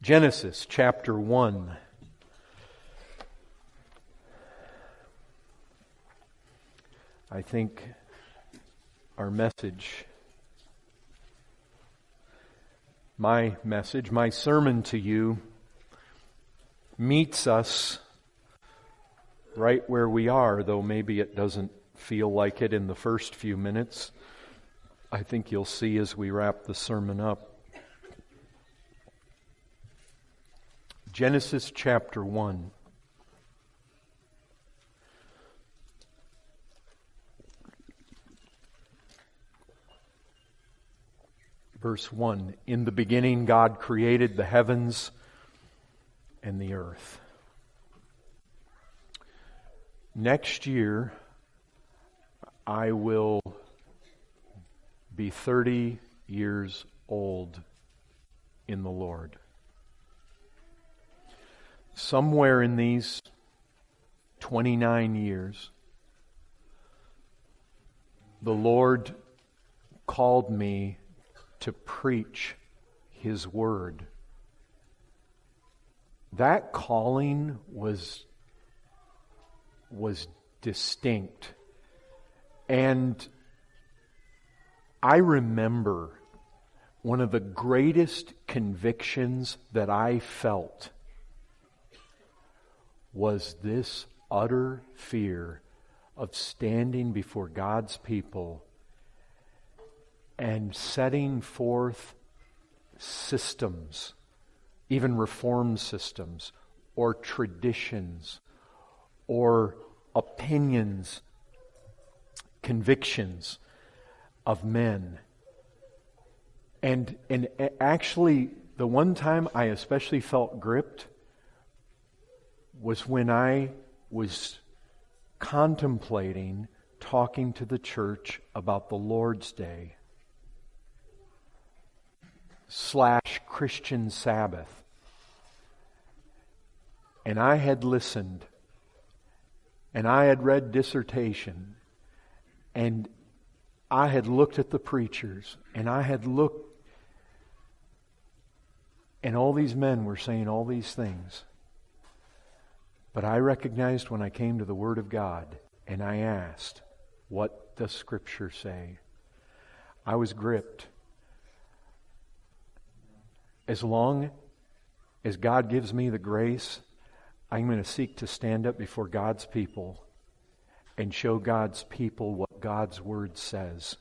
Genesis chapter 1. I think our message, my sermon to you meets us right where we are, though maybe it doesn't feel like it in the first few minutes. I think you'll see as we wrap the sermon up. Genesis chapter 1. Verse 1. In the beginning God created the heavens and the earth. Next year I will be 30 years old in the Lord. Somewhere in these 29 years, the Lord called me to preach His Word. That calling was distinct. And I remember one of the greatest convictions that I felt was this utter fear of standing before God's people and setting forth systems, even reform systems, or traditions, or opinions, convictions of men. And actually, the one time I especially felt gripped was when I was contemplating talking to the church about the Lord's Day / Christian Sabbath. And I had listened, and I had read dissertation, and I had looked at the preachers, and I had looked, and all these men were saying all these things. But I recognized when I came to the Word of God and I asked, what does Scripture say? I was gripped. As long as God gives me the grace, I'm going to seek to stand up before God's people and show God's people what God's Word says.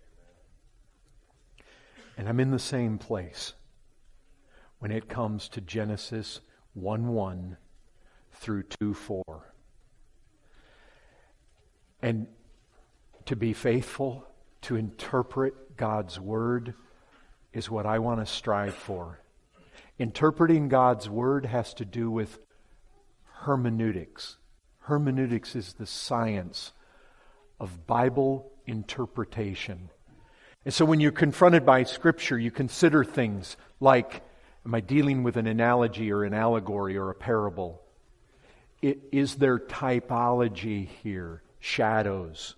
And I'm in the same place when it comes to Genesis 1:1 through 2:4. And to be faithful, to interpret God's Word is what I want to strive for. Interpreting God's Word has to do with hermeneutics. Hermeneutics is the science of Bible interpretation. And so when you're confronted by Scripture, you consider things like, am I dealing with an analogy or an allegory or a parable? Is there typology here? Shadows?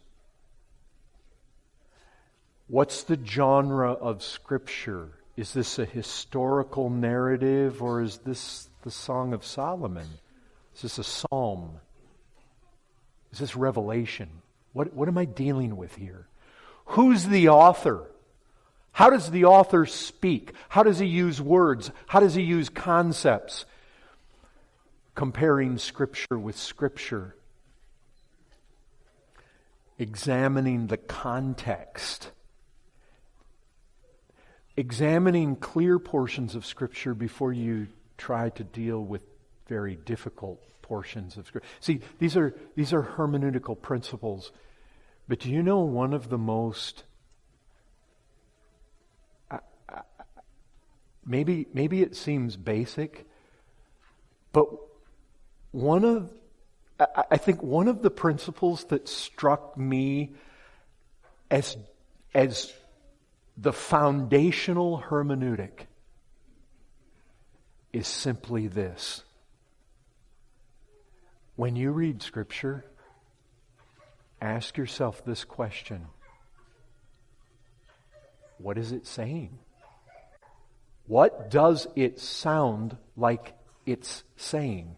What's the genre of Scripture? Is this a historical narrative, or is this the Song of Solomon? Is this a psalm? Is this Revelation? What am I dealing with here? Who's the author? How does the author speak? How does he use words? How does he use concepts? Comparing Scripture with Scripture. Examining the context. Examining clear portions of Scripture before you try to deal with very difficult portions of Scripture. See, these are hermeneutical principles. But do you know one of the most... Maybe it seems basic, but I think one of the principles that struck me as the foundational hermeneutic is simply this. When you read Scripture, ask yourself this question. What is it saying? What does it sound like it's saying?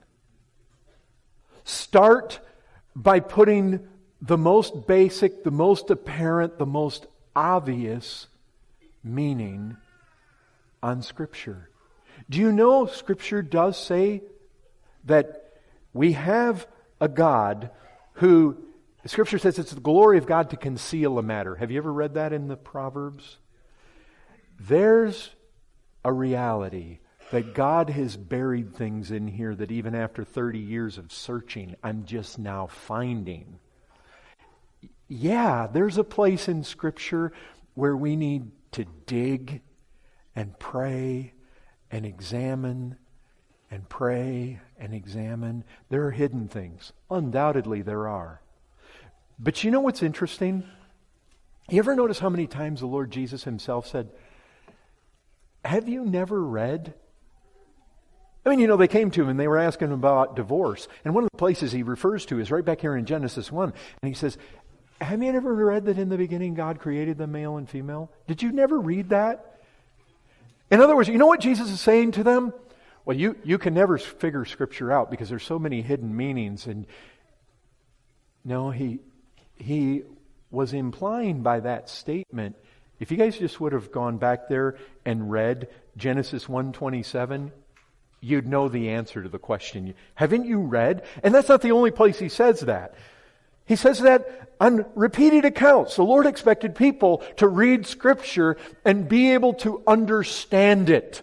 Start by putting the most basic, the most apparent, the most obvious meaning on Scripture. Do you know Scripture does say that we have a God who, Scripture says it's the glory of God to conceal a matter. Have you ever read that in the Proverbs? There's a reality that God has buried things in here that even after 30 years of searching, I'm just now finding. Yeah, there's a place in Scripture where we need to dig and pray and examine and pray and examine. There are hidden things. Undoubtedly there are. But you know what's interesting? You ever notice how many times the Lord Jesus himself said, have you never read? I mean, they came to him and they were asking him about divorce. And one of the places he refers to is right back here in Genesis 1. And he says, have you ever read that in the beginning God created them male and female? Did you never read that? In other words, you know what Jesus is saying to them? Well, you can never figure Scripture out because there's so many hidden meanings. And no, he was implying by that statement, if you guys just would have gone back there and read Genesis 1:27, you'd know the answer to the question. Haven't you read? And that's not the only place he says that. He says that on repeated accounts. The Lord expected people to read Scripture and be able to understand it.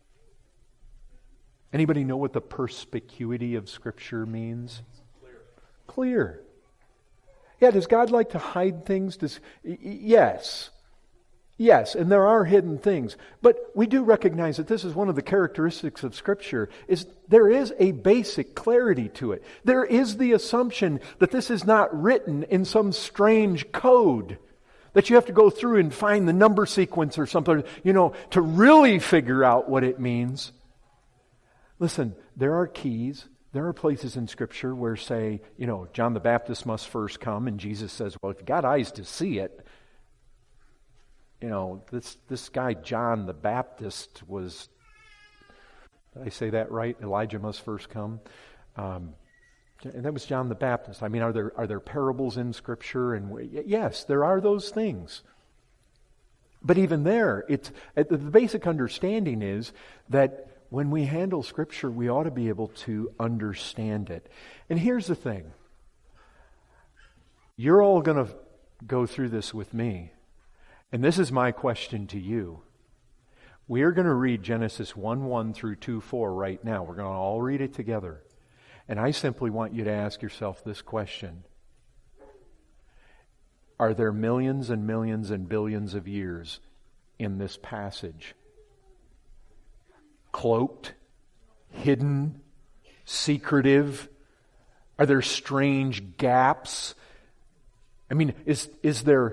Anybody know what the perspicuity of Scripture means? Clear. Yeah, does God like to hide things? Yes. Yes, and there are hidden things. But we do recognize that this is one of the characteristics of Scripture, is there is a basic clarity to it. There is the assumption that this is not written in some strange code, that you have to go through and find the number sequence or something, to really figure out what it means. Listen, there are keys. There are places in Scripture where, say, John the Baptist must first come, and Jesus says, well, if you got eyes to see it, this guy John the Baptist was, did I say that right? Elijah must first come. And that was John the Baptist. I mean, are there parables in Scripture? And yes, there are those things. But even there, the basic understanding is that when we handle Scripture, we ought to be able to understand it. And here's the thing. You're all going to go through this with me. And this is my question to you. We are going to read Genesis 1:1 through 2:4 right now. We're going to all read it together. And I simply want you to ask yourself this question. Are there millions and millions and billions of years in this passage? Cloaked, hidden, secretive? Are there strange gaps? I mean, is there...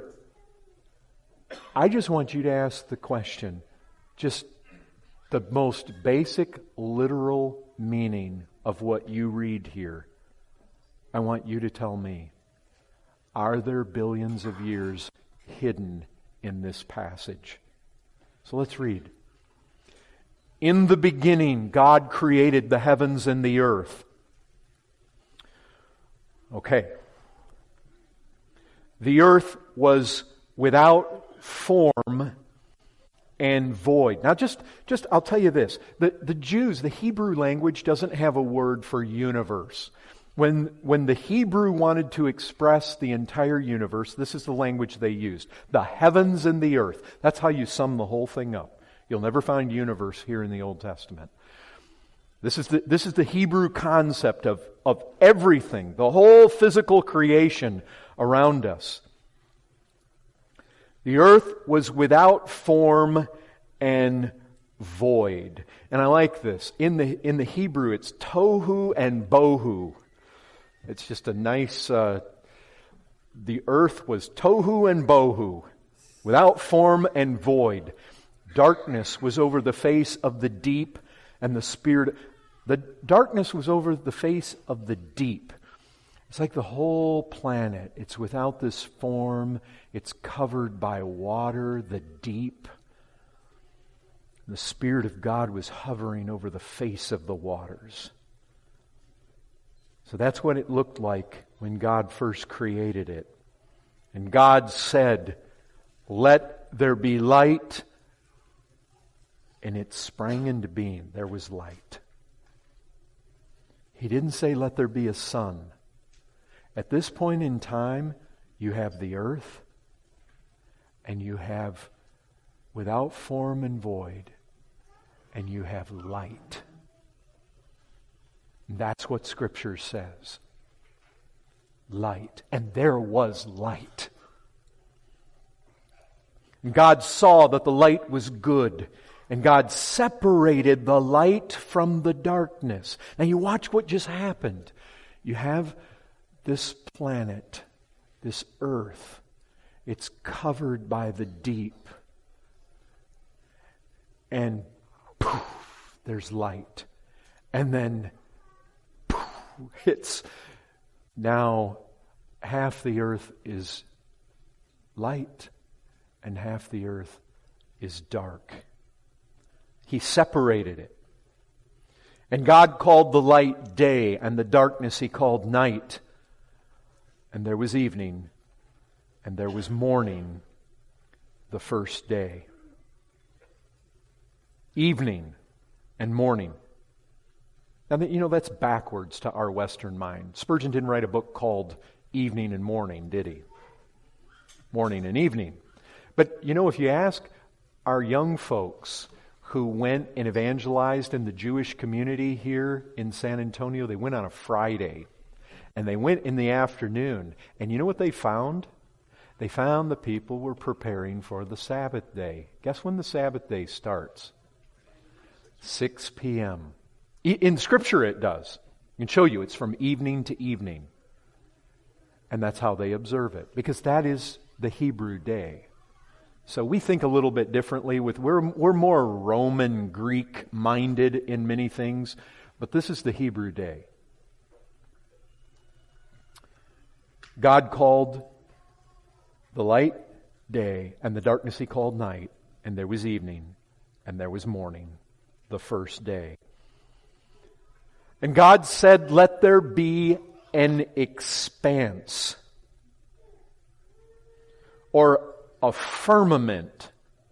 I just want you to ask the question, just the most basic literal meaning of what you read here. I want you to tell me, are there billions of years hidden in this passage? So let's read. In the beginning, God created the heavens and the earth. Okay. The earth was without form and void. Now just I'll tell you this. The Jews, the Hebrew language doesn't have a word for universe. When the Hebrew wanted to express the entire universe, this is the language they used. The heavens and the earth. That's how you sum the whole thing up. You'll never find universe here in the Old Testament. This is the Hebrew concept of everything, the whole physical creation around us. The earth was without form and void. And I like this. In the Hebrew, it's tohu and bohu. It's just a nice... the earth was tohu and bohu, without form and void. Darkness was over the face of the deep, and the darkness was over the face of the deep. It's like the whole planet. It's without this form. It's covered by water, the deep. The Spirit of God was hovering over the face of the waters. So that's what it looked like when God first created it. And God said, "Let there be light." And it sprang into being. There was light. He didn't say, "Let there be a sun." At this point in time, you have the earth, and you have without form and void, and you have light. That's what Scripture says. Light. And there was light. And God saw that the light was good. And God separated the light from the darkness. Now you watch what just happened. You have this planet, this earth. It's covered by the deep. And poof, there's light. And then it's now half the earth is light and half the earth is dark. He separated it. And God called the light day, and the darkness He called night. And there was evening, and there was morning the first day. Evening and morning. Now, that's backwards to our Western mind. Spurgeon didn't write a book called Evening and Morning, did he? Morning and evening. But, if you ask our young folks who went and evangelized in the Jewish community here in San Antonio, they went on a Friday. And they went in the afternoon. And you know what they found? They found the people were preparing for the Sabbath day. Guess when the Sabbath day starts? 6 p.m. In Scripture it does. I can show you it's from evening to evening. And that's how they observe it. Because that is the Hebrew day. So we think a little bit differently. We're more Roman, Greek minded in many things. But this is the Hebrew day. God called the light day, and the darkness He called night. And there was evening, and there was morning, the first day. And God said, "Let there be an expanse," or a firmament,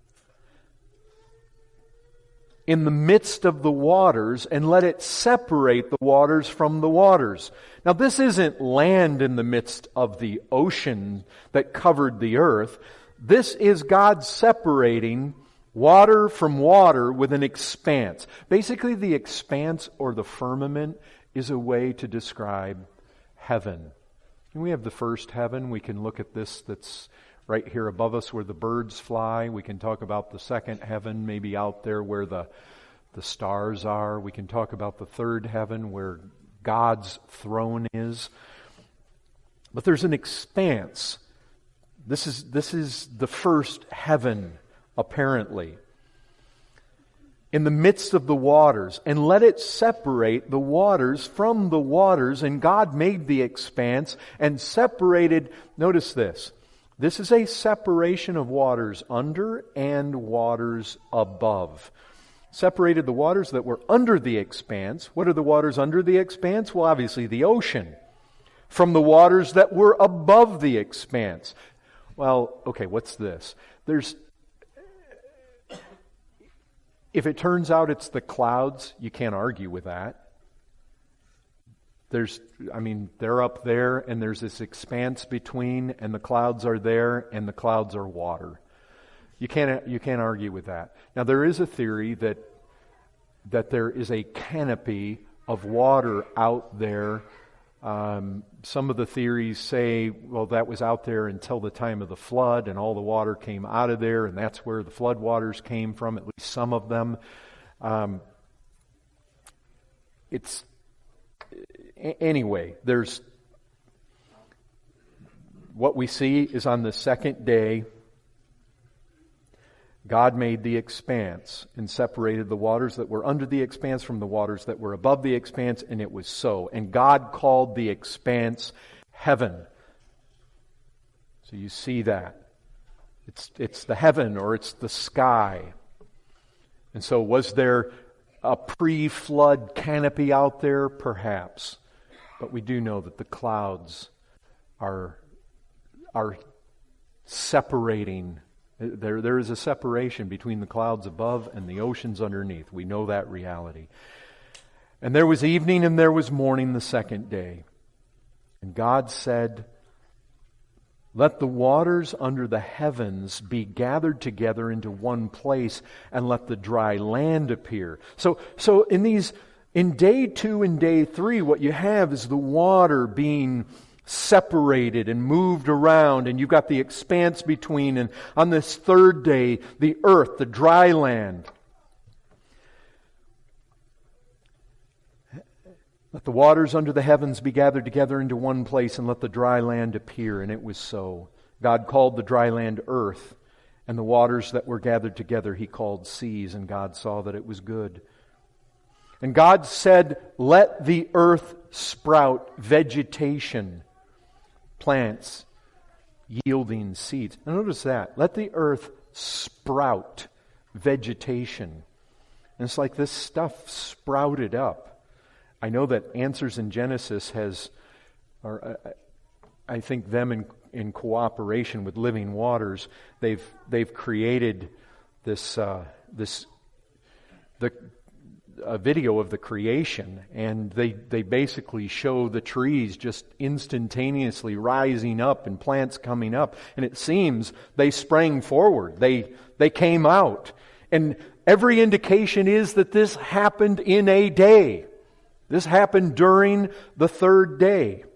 in the midst of the waters, and let it separate the waters from the waters. Now, this isn't land in the midst of the ocean that covered the earth. This is God separating water from water with an expanse. Basically, the expanse or the firmament is a way to describe heaven. And we have the first heaven. We can look at this that's right here above us where the birds fly. We can talk about the second heaven, maybe out there where the stars are. We can talk about the third heaven where God's throne is. But there's an expanse. This is the first heaven, apparently. In the midst of the waters, and let it separate the waters from the waters. And God made the expanse and separated, notice this, this is a separation of waters under and waters above. Separated the waters that were under the expanse. What are the waters under the expanse? Well, obviously the ocean. From the waters that were above the expanse. Well, okay, what's this? If it turns out it's the clouds, you can't argue with that. They're up there and there's this expanse between, and the clouds are there and the clouds are water. You can't argue with that. Now there is a theory that there is a canopy of water out there. Some of the theories say, well, that was out there until the time of the flood, and all the water came out of there, and that's where the flood waters came from, at least some of them. Anyway, there's what we see is on the second day, God made the expanse and separated the waters that were under the expanse from the waters that were above the expanse, and it was so. And God called the expanse heaven. So you see that. It's the heaven, or it's the sky. And so was there a pre-flood canopy out there? Perhaps. But we do know that the clouds are separating. There is a separation between the clouds above and the oceans underneath. We know that reality. And there was evening and there was morning the second day. And God said, "Let the waters under the heavens be gathered together into one place, and let the dry land appear." So in day 2 and day 3, what you have is the water being separated and moved around, and you've got the expanse between. And on this third day, the earth, the dry land. Let the waters under the heavens be gathered together into one place, and let the dry land appear. And it was so. God called the dry land earth, and the waters that were gathered together He called seas, and God saw that it was good. And God said, "Let the earth sprout vegetation, plants yielding seeds." Now notice that. Let the earth sprout vegetation. And it's like this stuff sprouted up. I know that Answers in Genesis has, or I think them in cooperation with Living Waters, they've created this a video of the creation, and they basically show the trees just instantaneously rising up and plants coming up, and it seems they sprang forward. They came out, and every indication is that this happened in a day. This happened during the third day.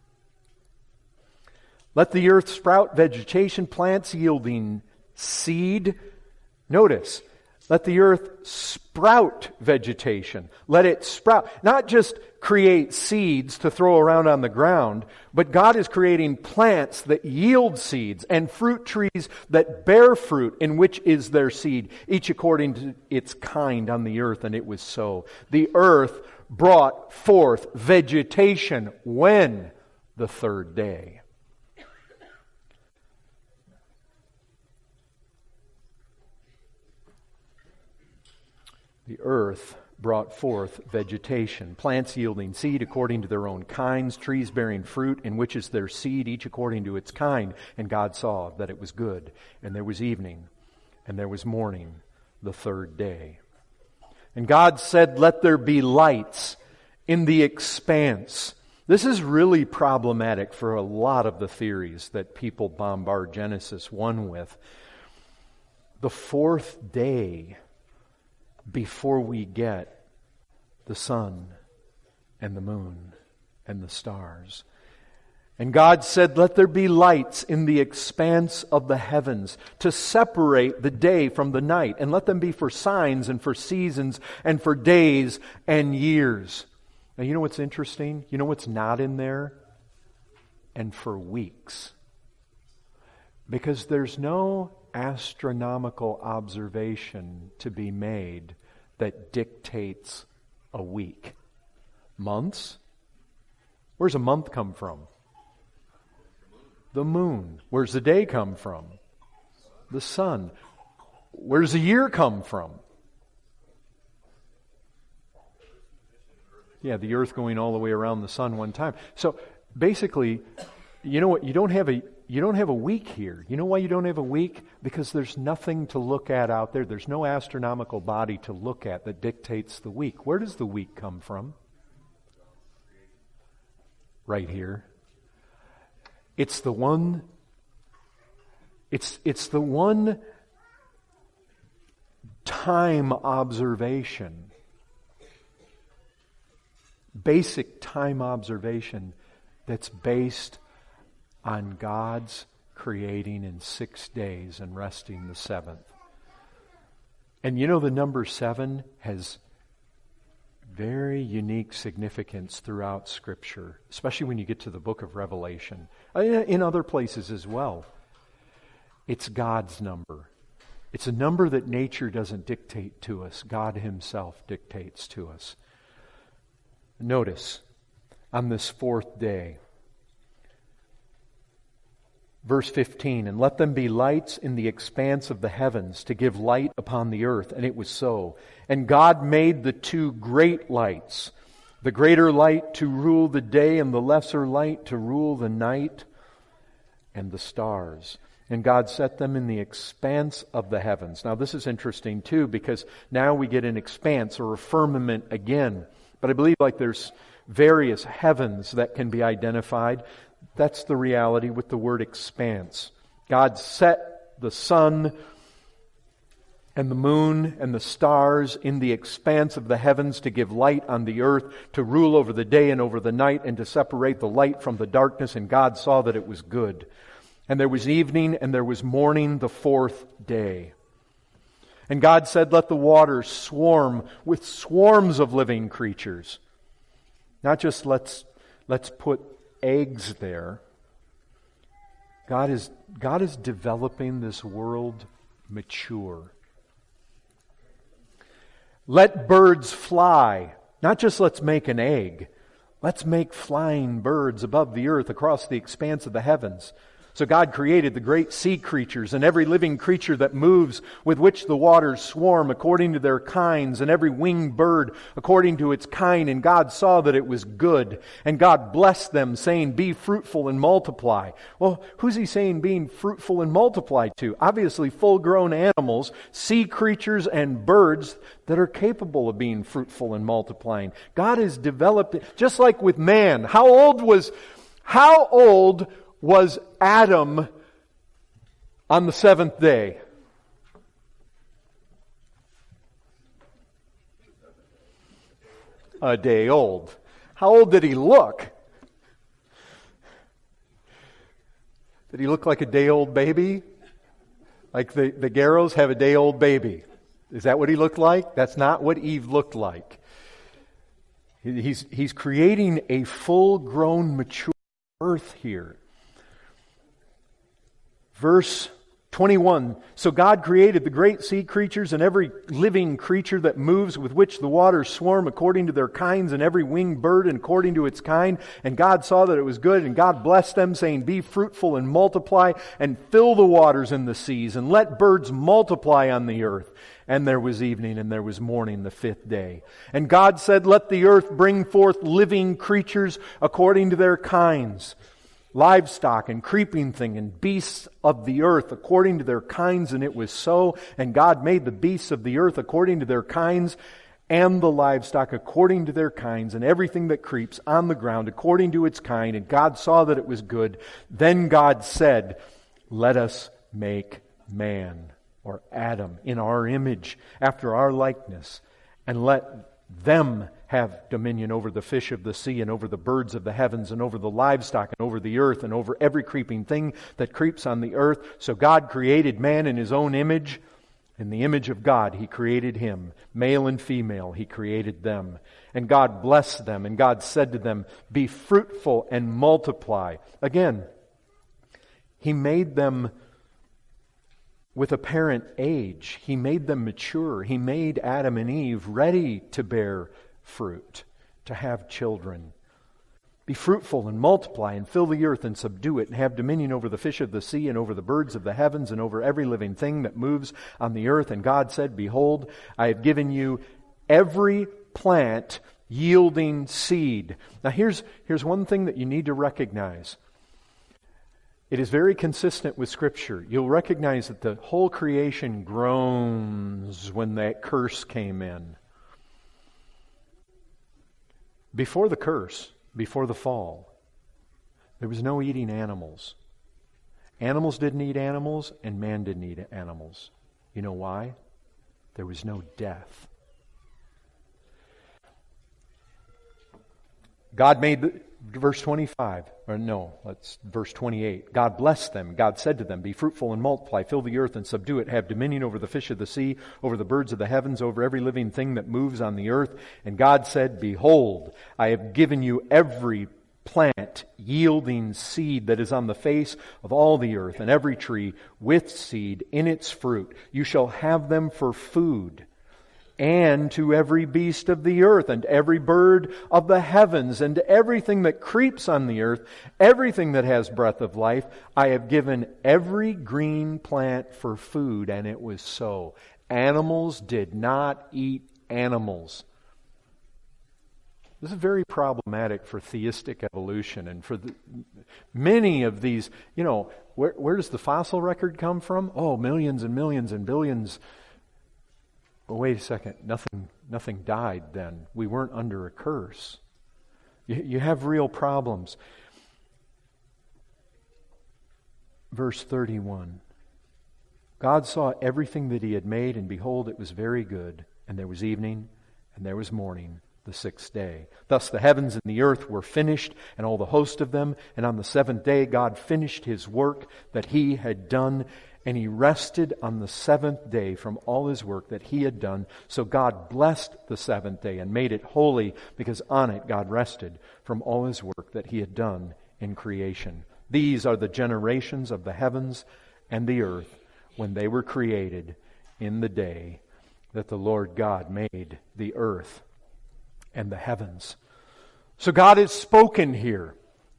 Let the earth sprout vegetation, plants yielding seed. Notice, let the earth sprout vegetation. Let it sprout. Not just create seeds to throw around on the ground, but God is creating plants that yield seeds and fruit trees that bear fruit, in which is their seed, each according to its kind on the earth. And it was so. The earth brought forth vegetation when? The third day. The earth brought forth vegetation, plants yielding seed according to their own kinds, trees bearing fruit, in which is their seed, each according to its kind. And God saw that it was good. And there was evening, and there was morning, the third day. And God said, "Let there be lights in the expanse." This is really problematic for a lot of the theories that people bombard Genesis 1 with. The fourth day before we get the sun and the moon and the stars. And God said, "Let there be lights in the expanse of the heavens to separate the day from the night, and let them be for signs and for seasons and for days and years." Now, you know what's interesting? You know what's not in there? And for weeks. Because there's no astronomical observation to be made that dictates a week. Months? Where's a month come from? The moon. Where's the day come from? The sun. Where's the year come from? Yeah, the earth going all the way around the sun one time. So basically, you know what? You don't have a week here. You know why you don't have a week? Because there's nothing to look at out there. There's no astronomical body to look at that dictates the week. Where does the week come from? Right here. It's the one time observation, basic time observation that's based on God's creating in 6 days and resting the seventh. And you know, the number 7 has very unique significance throughout Scripture, especially when you get to the book of Revelation, in other places as well. It's God's number. It's a number that nature doesn't dictate to us. God Himself dictates to us. Notice, on this fourth day, Verse 15, and let them be lights in the expanse of the heavens to give light upon the earth. And it was so. And God made the two great lights, the greater light to rule the day and the lesser light to rule the night, and the stars. And God set them in the expanse of the heavens. Now this is interesting too, because now we get an expanse or a firmament again. But I believe like there's various heavens that can be identified. That's the reality with the word expanse. God set the sun and the moon and the stars in the expanse of the heavens to give light on the earth, to rule over the day and over the night, and to separate the light from the darkness. And God saw that it was good. And there was evening and there was morning the fourth day. And God said, let the waters swarm with swarms of living creatures. Not just let's put eggs there. God is developing this world mature. Let birds fly. Not just let's make an egg. Let's make flying birds above the earth across the expanse of the heavens. So God created the great sea creatures and every living creature that moves, with which the waters swarm according to their kinds, and every winged bird according to its kind. And God saw that it was good. And God blessed them, saying, be fruitful and multiply. Well, who's He saying being fruitful and multiply to? Obviously full-grown animals, sea creatures, and birds that are capable of being fruitful and multiplying. God has developed it, just like with man. How old was Adam on the seventh day? A day old. How old did he look? Did he look like a day-old baby? Like the Garrows have a day-old baby. Is that what he looked like? That's not what Eve looked like. He's creating a full-grown, mature earth here. Verse 21, so God created the great sea creatures and every living creature that moves, with which the waters swarm according to their kinds, and every winged bird according to its kind. And God saw that it was good, and God blessed them, saying, be fruitful and multiply, and fill the waters in the seas, and let birds multiply on the earth. And there was evening and there was morning the fifth day. And God said, let the earth bring forth living creatures according to their kinds, livestock and creeping thing and beasts of the earth according to their kinds. And it was so. And God made the beasts of the earth according to their kinds, and the livestock according to their kinds, and everything that creeps on the ground according to its kind. And God saw that it was good. Then God said, let us make man, or Adam, in our image, after our likeness, and let them have dominion over the fish of the sea, and over the birds of the heavens, and over the livestock, and over the earth, and over every creeping thing that creeps on the earth. So God created man in His own image. In the image of God He created him. Male and female He created them. And God blessed them, and God said to them, be fruitful and multiply. Again, He made them with apparent age. He made them mature. He made Adam and Eve ready to bear fruit, to have children. Be fruitful and multiply, and fill the earth and subdue it, and have dominion over the fish of the sea, and over the birds of the heavens, and over every living thing that moves on the earth. And God said, behold, I have given you every plant yielding seed. Now here's one thing that you need to recognize. It is very consistent with Scripture. You'll recognize that the whole creation groans when that curse came in. Before the curse, before the fall, there was no eating animals. Animals didn't eat animals, and man didn't eat animals. You know why? There was no death. God made verse 25, or no, let's verse 28. God blessed them. God said to them, be fruitful and multiply, fill the earth and subdue it, have dominion over the fish of the sea, over the birds of the heavens, over every living thing that moves on the earth. And God said, behold, I have given you every plant yielding seed that is on the face of all the earth, and every tree with seed in its fruit. You shall have them for food. and to every beast of the earth, and every bird of the heavens, and to everything that creeps on the earth, everything that has breath of life, I have given every green plant for food, and it was so. Animals did not eat animals. This is very problematic for theistic evolution, and for many of these, where does the fossil record come from? Oh, millions and millions and billions. Well, wait a second. Nothing died then. We weren't under a curse. You have real problems. Verse 31. God saw everything that He had made, and behold, it was very good. And there was evening, and there was morning, the sixth day. Thus the heavens and the earth were finished, and all the host of them. And on the seventh day God finished His work that He had done, and He rested on the seventh day from all His work that He had done. So God blessed the seventh day and made it holy, because on it God rested from all His work that He had done in creation. These are the generations of the heavens and the earth when they were created in the day that the Lord God made the earth and the heavens. So God has spoken here.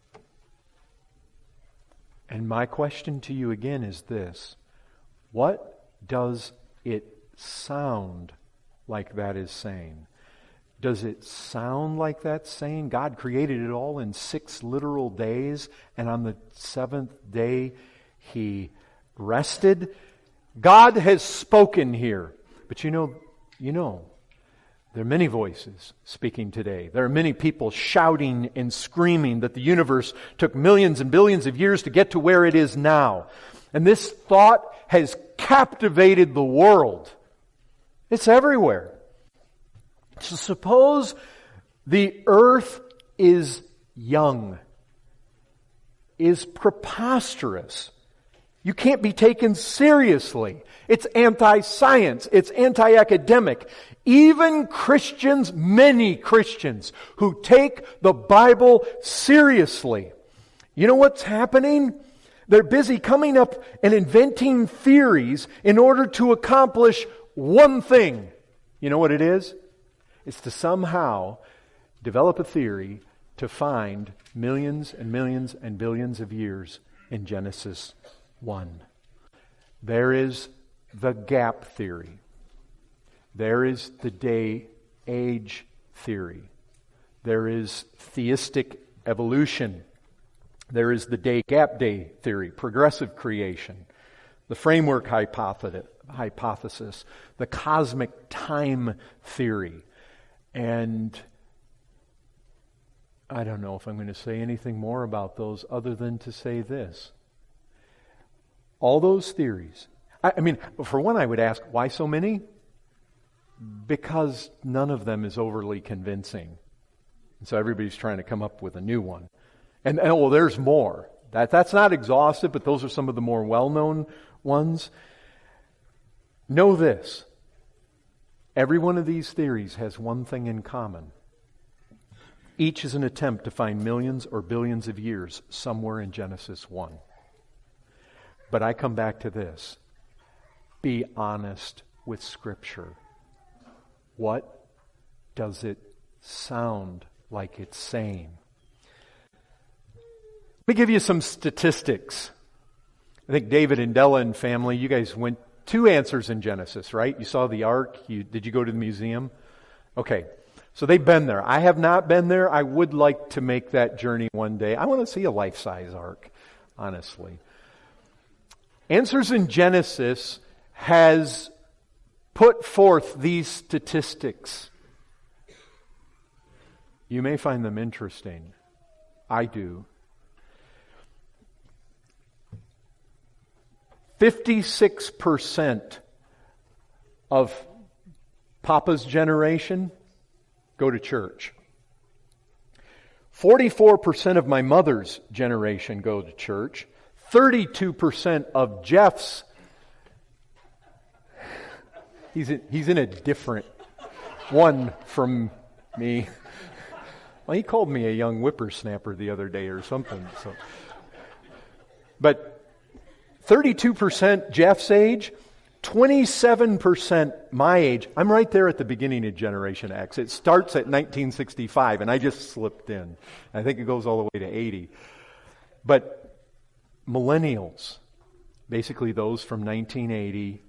And my question to you again is this: what does it sound like that is saying? Does it sound like that's saying God created it all in 6 literal days, and on the 7th day He rested? God has spoken here. But you know, there are many voices speaking today. There are many people shouting and screaming that the universe took millions and billions of years to get to where it is now. And this thought has captivated the world. It's everywhere. So suppose the earth is young, is preposterous. You can't be taken seriously. It's anti-science. It's anti-academic. Even Christians, many Christians who take the Bible seriously, you know what's happening? They're busy coming up and inventing theories in order to accomplish one thing. You know what it is? It's to somehow develop a theory to find millions and millions and billions of years in Genesis 1. There is the gap theory. There is the day-age theory. There is theistic evolution. There is the day-gap day theory, progressive creation, the framework hypothesis, the cosmic time theory. And I don't know if I'm going to say anything more about those other than to say this. All those theories. I mean, for one, I would ask, why so many? Because none of them is overly convincing. And so everybody's trying to come up with a new one. And well, there's more. That's not exhaustive, but those are some of the more well-known ones. Know this. Every one of these theories has one thing in common. Each is an attempt to find millions or billions of years somewhere in Genesis 1. But I come back to this. Be honest with Scripture. What does it sound like it's saying? Let me give you some statistics. I think David and Della and family, you guys went 2 answers in Genesis, right? You saw the ark. Did you go to the museum? Okay. So they've been there. I have not been there. I would like to make that journey one day. I want to see a life-size ark, honestly. Answers in Genesis has put forth these statistics. You may find them interesting. I do. 56% of Papa's generation go to church. 44% of my mother's generation go to church. 32% of Jeff's, he's in a different one from me. Well, he called me a young whippersnapper the other day or something. So, but 32% Jeff's age, 27% my age. I'm right there at the beginning of Generation X. It starts at 1965, and I just slipped in. I think it goes all the way to 80. But millennials, basically those from 1980,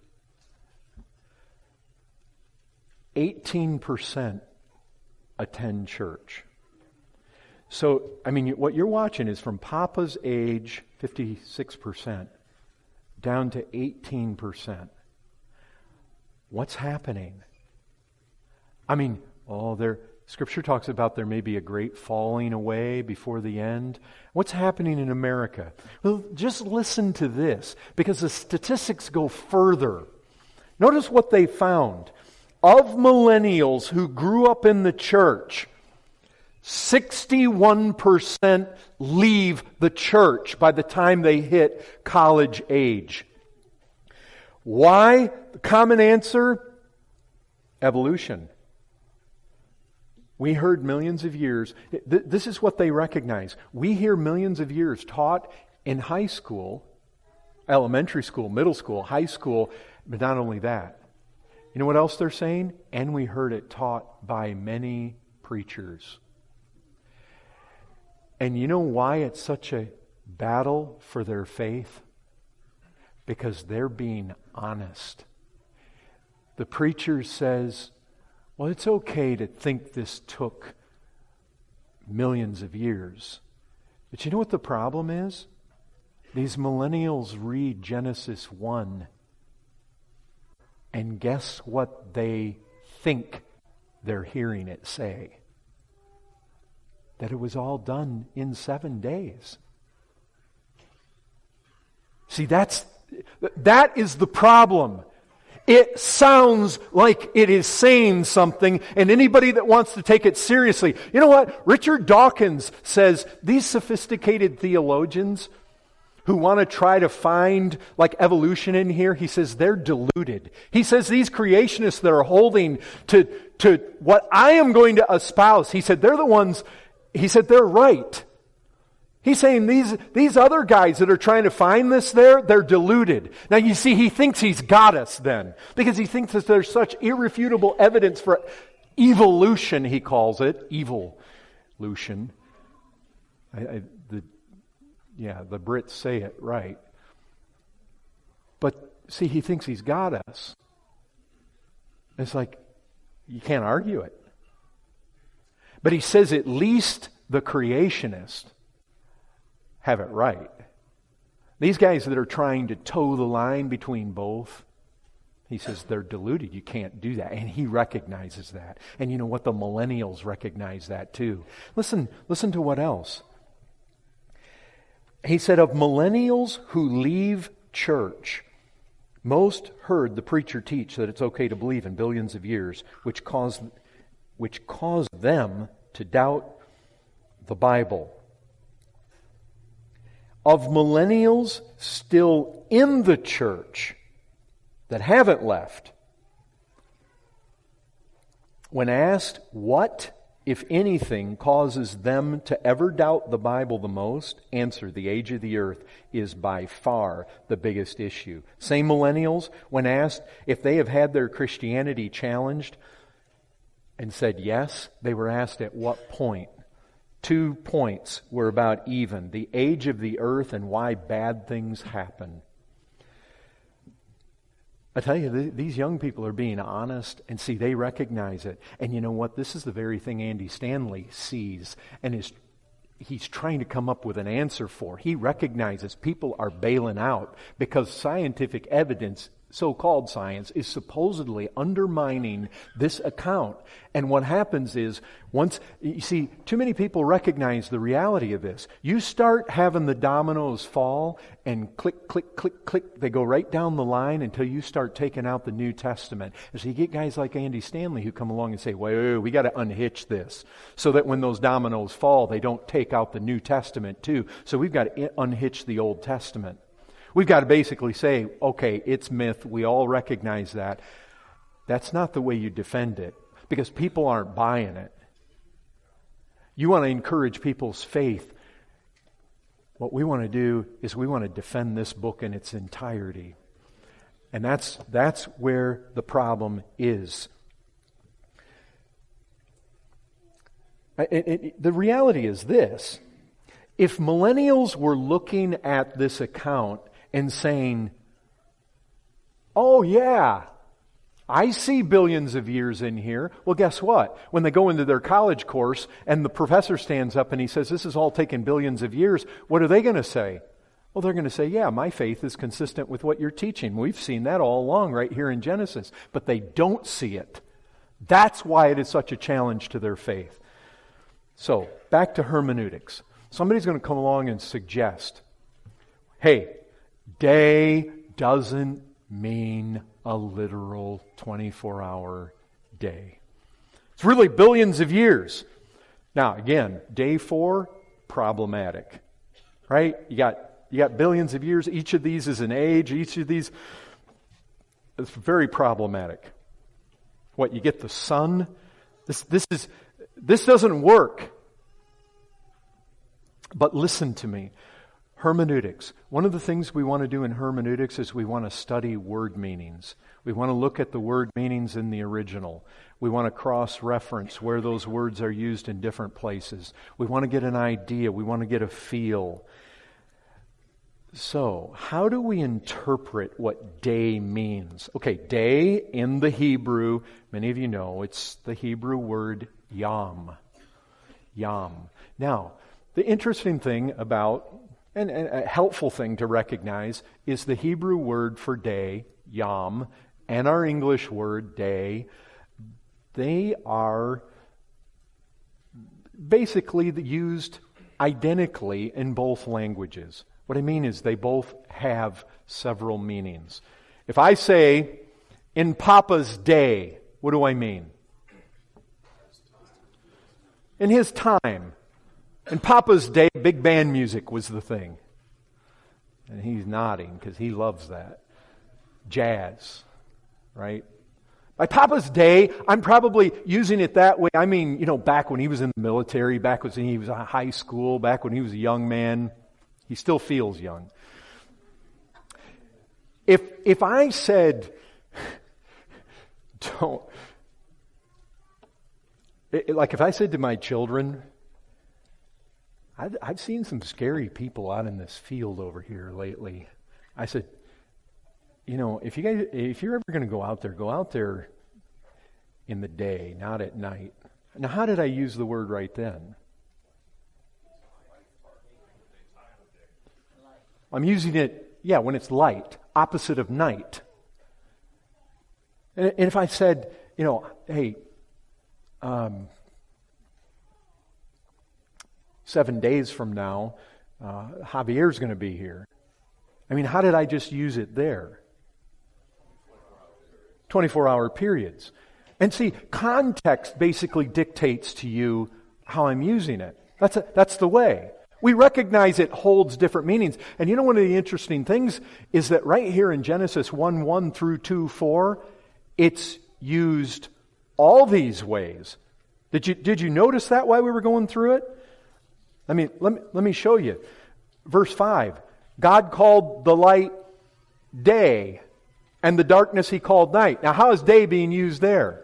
18% attend church. So, I mean, what you're watching is from Papa's age, 56%, down to 18%. What's happening? I mean, Scripture talks about there may be a great falling away before the end. What's happening in America? Well, just listen to this, because the statistics go further. Notice what they found. Of millennials who grew up in the church, 61% leave the church by the time they hit college age. Why? The common answer? Evolution. We heard millions of years. This is what they recognize. We hear millions of years taught in high school, elementary school, middle school, high school, but not only that. You know what else they're saying? And we heard it taught by many preachers. And you know why it's such a battle for their faith? Because they're being honest. The preacher says, well, it's okay to think this took millions of years. But you know what the problem is? These millennials read Genesis 1. And guess what they think they're hearing it say? That it was all done in 7 days. See, that is the problem. It sounds like it is saying something, and anybody that wants to take it seriously. You know what? Richard Dawkins says these sophisticated theologians who want to try to find like evolution in here, he says they're deluded. He says these creationists that are holding to what I am going to espouse, he said they're the ones, he said they're right. He's saying these other guys that are trying to find this they're deluded. Now you see, he thinks he's got us then, because he thinks that there's such irrefutable evidence for evolution, he calls it. Evolution. The Brits say it right. But see, he thinks he's got us. It's like, you can't argue it. But he says at least the creationists have it right. These guys that are trying to toe the line between both, he says they're deluded. You can't do that. And he recognizes that. And you know what? The millennials recognize that too. Listen to what else. He said, of millennials who leave church, most heard the preacher teach that it's okay to believe in billions of years, which caused them to doubt the Bible. Of millennials still in the church that haven't left, when asked what, if anything, causes them to ever doubt the Bible the most, answer, the age of the earth is by far the biggest issue. Same millennials, when asked if they have had their Christianity challenged and said yes, they were asked at what point. 2 points were about even. The age of the earth and why bad things happen. I tell you, these young people are being honest, and see, they recognize it. And you know what? This is the very thing Andy Stanley sees and he's trying to come up with an answer for. He recognizes people are bailing out because scientific evidence, so-called science, is supposedly undermining this account. And what happens is, once, you see, too many people recognize the reality of this. You start having the dominoes fall and click, click, click, click, they go right down the line until you start taking out the New Testament. And so you get guys like Andy Stanley who come along and say, wait, we got to unhitch this, so that when those dominoes fall, they don't take out the New Testament too. So we've got to unhitch the Old Testament. We've got to basically say, okay, it's myth. We all recognize that. That's not the way you defend it, because people aren't buying it. You want to encourage people's faith. What we want to do is we want to defend this book in its entirety. And that's where the problem is. The reality is this. If millennials were looking at this account and saying, oh yeah, I see billions of years in here. Well, guess what? When they go into their college course and the professor stands up and he says, this is all taken billions of years, what are they going to say? Well, they're going to say, yeah, my faith is consistent with what you're teaching. We've seen that all along right here in Genesis. But they don't see it. That's why it is such a challenge to their faith. So, back to hermeneutics. Somebody's going to come along and suggest, hey, day doesn't mean a literal 24-hour day. It's really billions of years. Now, again, day 4, problematic. Right? You got billions of years. Each of these is an age. Each of these is very problematic. What, you get the sun? This doesn't work. But listen to me. Hermeneutics. One of the things we want to do in hermeneutics is we want to study word meanings. We want to look at the word meanings in the original. We want to cross-reference where those words are used in different places. We want to get an idea. We want to get a feel. So, how do we interpret what day means? Okay, day in the Hebrew, many of you know, it's the Hebrew word yom. Yom. Now, the interesting thing about, and a helpful thing to recognize, is the Hebrew word for day, yom, and our English word day, they are basically used identically in both languages. What I mean is they both have several meanings. If I say, in Papa's day, what do I mean? In his time. In Papa's day, big band music was the thing. And he's nodding because he loves that. Jazz, right? By Papa's day, I'm probably using it that way. I mean, back when he was in the military, back when he was in high school, back when he was a young man. He still feels young. If I said, if I said to my children, I've seen some scary people out in this field over here lately. I said, if you're ever going to go out there in the day, not at night. Now, how did I use the word right then? I'm using it, when it's light, opposite of night. And if I said, hey, 7 days from now, Javier's going to be here. I mean, how did I just use it there? 24-hour periods. And see, context basically dictates to you how I'm using it. That's the way. We recognize it holds different meanings. And one of the interesting things is that right here in Genesis 1:1 through 2:4, it's used all these ways. Did you notice that while we were going through it? Let me show you. Verse 5, God called the light day, and the darkness He called night. Now, how is day being used there?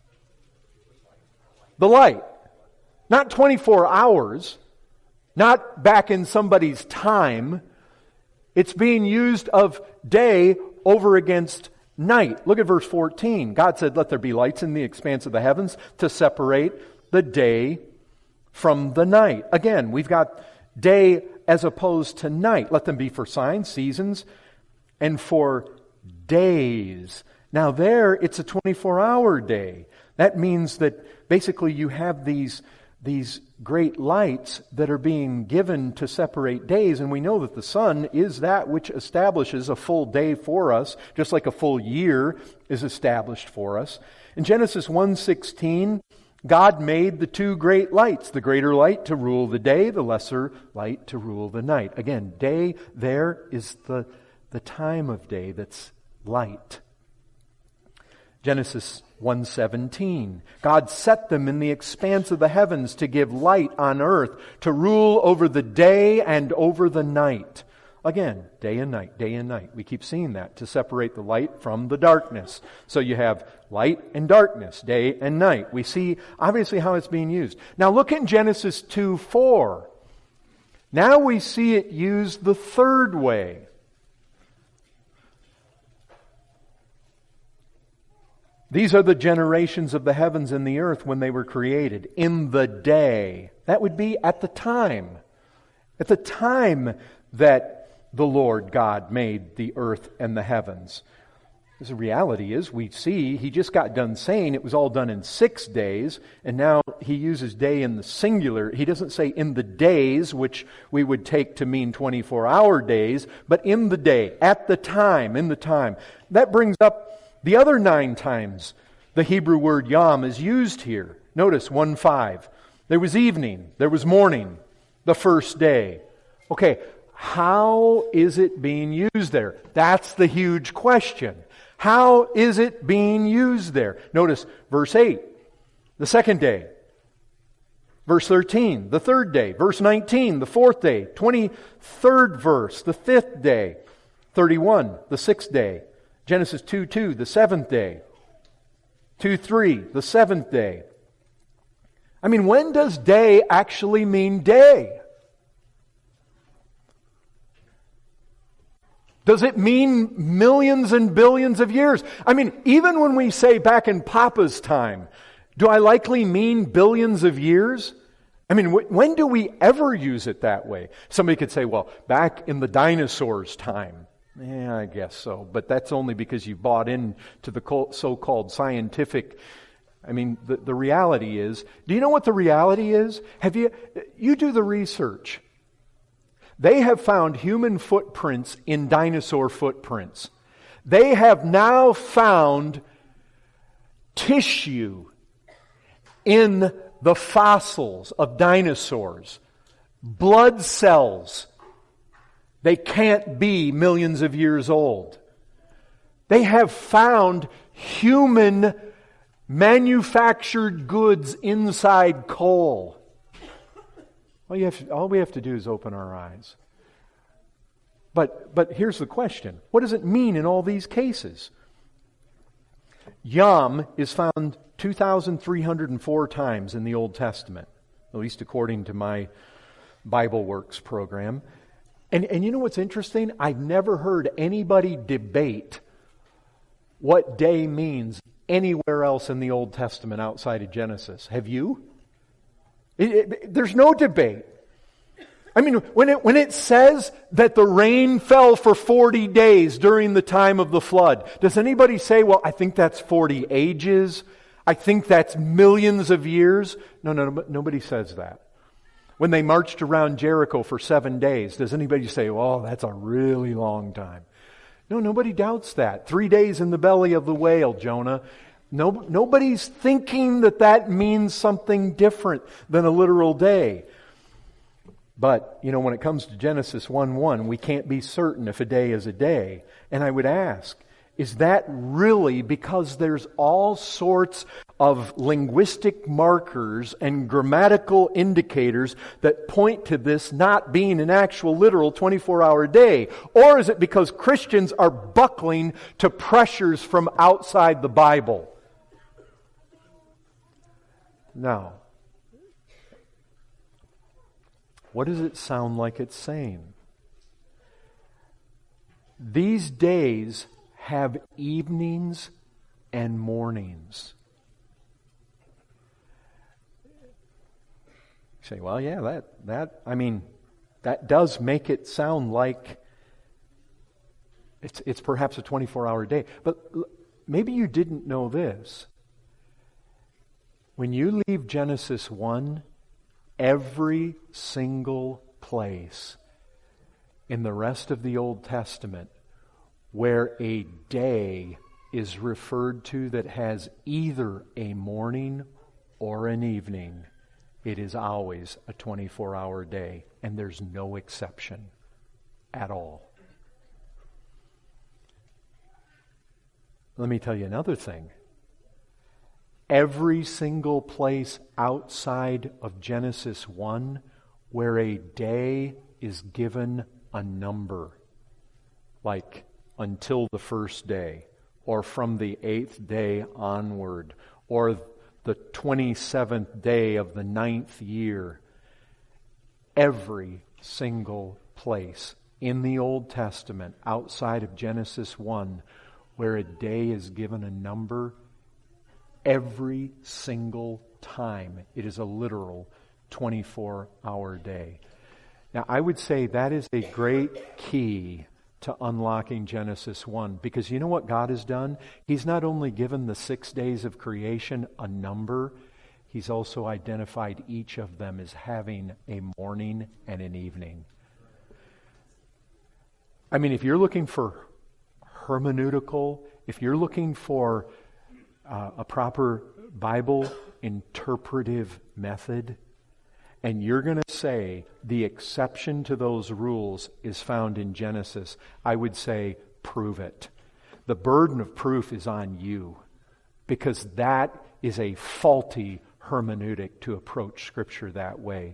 The light. Not 24 hours. Not back in somebody's time. It's being used of day over against night. Look at verse 14. God said, let there be lights in the expanse of the heavens to separate the day from the night. Again, we've got day as opposed to night. Let them be for signs, seasons, and for days. Now there, it's a 24-hour day. That means that basically you have these great lights that are being given to separate days, and we know that the sun is that which establishes a full day for us, just like a full year is established for us. In Genesis 1:16, God made the two great lights, the greater light to rule the day, the lesser light to rule the night. Again, day there is the time of day that's light. Genesis 1:17, God set them in the expanse of the heavens to give light on earth, to rule over the day and over the night. Again, day and night, day and night. We keep seeing that to separate the light from the darkness. So you have light and darkness, day and night. We see obviously how it's being used. Now look in Genesis 2:4. Now we see it used the third way. These are the generations of the heavens and the earth when they were created. In the day. That would be at the time. At the time that the Lord God made the earth and the heavens. The reality is, we see, he just got done saying it was all done in 6 days, and now he uses day in the singular. He doesn't say in the days, which we would take to mean 24-hour days, but in the day, at the time, in the time. That brings up the other 9 times the Hebrew word yom is used here. Notice 1:5. There was evening, there was morning, the first day. Okay, how is it being used there? That's the huge question. How is it being used there? Notice verse 8, the second day. Verse 13, the third day. Verse 19, the fourth day. 23rd verse, the fifth day. 31, the sixth day. Genesis 2:2, the seventh day. 2:3, the seventh day. I mean, when does day actually mean day? Does it mean millions and billions of years? I mean, even when we say back in Papa's time, do I likely mean billions of years? I mean, when do we ever use it that way? Somebody could say, well, back in the dinosaurs' time. Yeah, I guess so. But that's only because you bought into the so-called scientific. I mean, the reality is, do you know what the reality is? You do the research. They have found human footprints in dinosaur footprints. They have now found tissue in the fossils of dinosaurs. Blood cells. They can't be millions of years old. They have found human manufactured goods inside coal. All we have to do is open our eyes. But here's the question. What does it mean in all these cases? Yom is found 2,304 times in the Old Testament, at least according to my Bible Works program. And you know what's interesting? I've never heard anybody debate what day means anywhere else in the Old Testament outside of Genesis. Have you? There's no debate. I mean, when it says that the rain fell for 40 days during the time of the flood, does anybody say, well, I think that's 40 ages? I think that's millions of years? No, nobody says that. When they marched around Jericho for 7 days, does anybody say, well, that's a really long time? No, nobody doubts that. 3 days in the belly of the whale, Jonah. Nobody's thinking that means something different than a literal day. But, when it comes to Genesis 1:1, we can't be certain if a day is a day. And I would ask, is that really because there's all sorts of linguistic markers and grammatical indicators that point to this not being an actual literal 24-hour day? Or is it because Christians are buckling to pressures from outside the Bible? Now, what does it sound like it's saying? These days have evenings and mornings. You say, well, yeah, that does make it sound like it's perhaps a 24-hour day. But maybe you didn't know this. When you leave Genesis 1, every single place in the rest of the Old Testament where a day is referred to that has either a morning or an evening, it is always a 24-hour day, and there's no exception at all. Let me tell you another thing. Every single place outside of Genesis 1 where a day is given a number, like until the first day, or from the 8th day onward, or the 27th day of the 9th year. Every single place in the Old Testament, outside of Genesis 1, where a day is given a number, every single time it is a literal 24-hour day. Now, I would say that is a great key to unlocking Genesis 1, because you know what God has done? He's not only given the 6 days of creation a number, He's also identified each of them as having a morning and an evening. I mean, if you're looking for hermeneutical, if you're looking for a proper Bible interpretive method, and you're going to say the exception to those rules is found in Genesis, I would say prove it. The burden of proof is on you, because that is a faulty hermeneutic to approach Scripture that way.